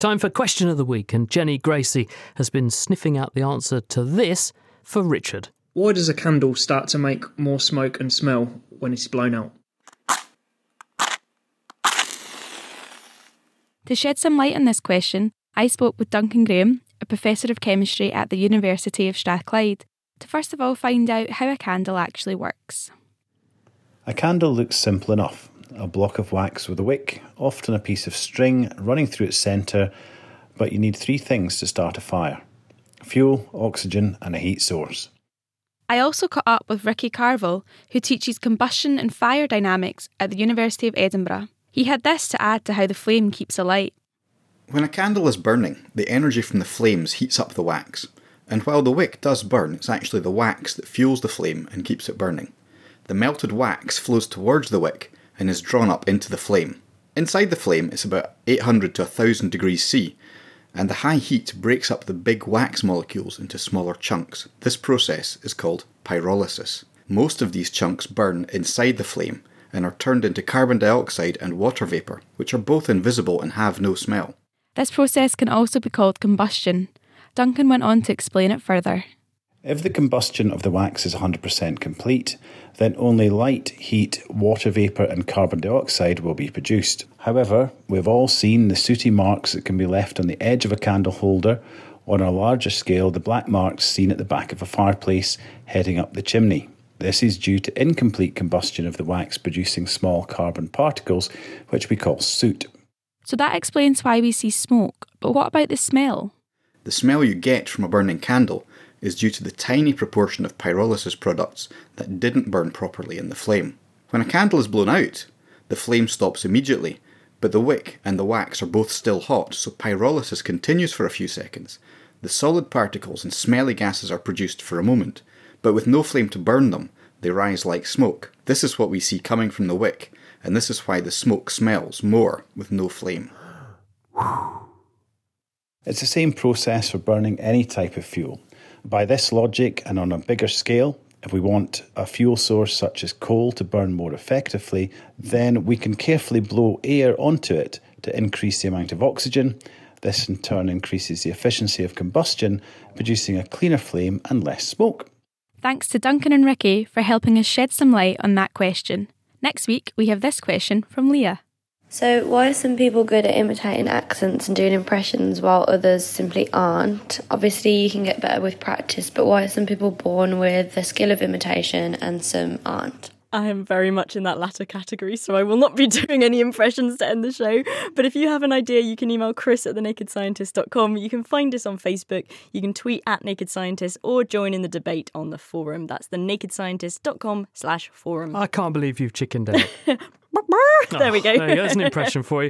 Time for Question of the Week, and Jenny Gracie has been sniffing out the answer to this for Richard. Why does a candle start to make more smoke and smell when it's blown out? To shed some light on this question, I spoke with Duncan Graham, a professor of chemistry at the University of Strathclyde, to first of all find out how a candle actually works. A candle looks simple enough. A block of wax with a wick, often a piece of string running through its centre, but you need three things to start a fire: fuel, oxygen and a heat source. I also caught up with Ricky Carville, who teaches combustion and fire dynamics at the University of Edinburgh. He had this to add to how the flame keeps alight. When a candle is burning, the energy from the flames heats up the wax, and while the wick does burn, it's actually the wax that fuels the flame and keeps it burning. The melted wax flows towards the wick and is drawn up into the flame. Inside the flame it's about 800 to 1000 degrees C, and the high heat breaks up the big wax molecules into smaller chunks. This process is called pyrolysis. Most of these chunks burn inside the flame and are turned into carbon dioxide and water vapour, which are both invisible and have no smell. This process can also be called combustion. Duncan went on to explain it further. If the combustion of the wax is 100% complete, then only light, heat, water vapour and carbon dioxide will be produced. However, we've all seen the sooty marks that can be left on the edge of a candle holder, or on a larger scale the black marks seen at the back of a fireplace heading up the chimney. This is due to incomplete combustion of the wax producing small carbon particles, which we call soot. So that explains why we see smoke, but what about the smell? The smell you get from a burning candle is due to the tiny proportion of pyrolysis products that didn't burn properly in the flame. When a candle is blown out, the flame stops immediately, but the wick and the wax are both still hot, so pyrolysis continues for a few seconds. The solid particles and smelly gases are produced for a moment, but with no flame to burn them, they rise like smoke. This is what we see coming from the wick, and this is why the smoke smells more with no flame. It's the same process for burning any type of fuel. By this logic, and on a bigger scale, if we want a fuel source such as coal to burn more effectively, then we can carefully blow air onto it to increase the amount of oxygen. This in turn increases the efficiency of combustion, producing a cleaner flame and less smoke. Thanks to Duncan and Ricky for helping us shed some light on that question. Next week, we have this question from Leah. So why are some people good at imitating accents and doing impressions while others simply aren't? Obviously you can get better with practice, but why are some people born with the skill of imitation and some aren't? I am very much in that latter category, so I will not be doing any impressions to end the show. But if you have an idea, you can email chris@thenakedscientist.com. You can find us on Facebook. You can tweet @nakedscientist or join in the debate on the forum. That's thenakedscientist.com/forum. I can't believe you've chickened out. There we go. There you go. That's an impression for you.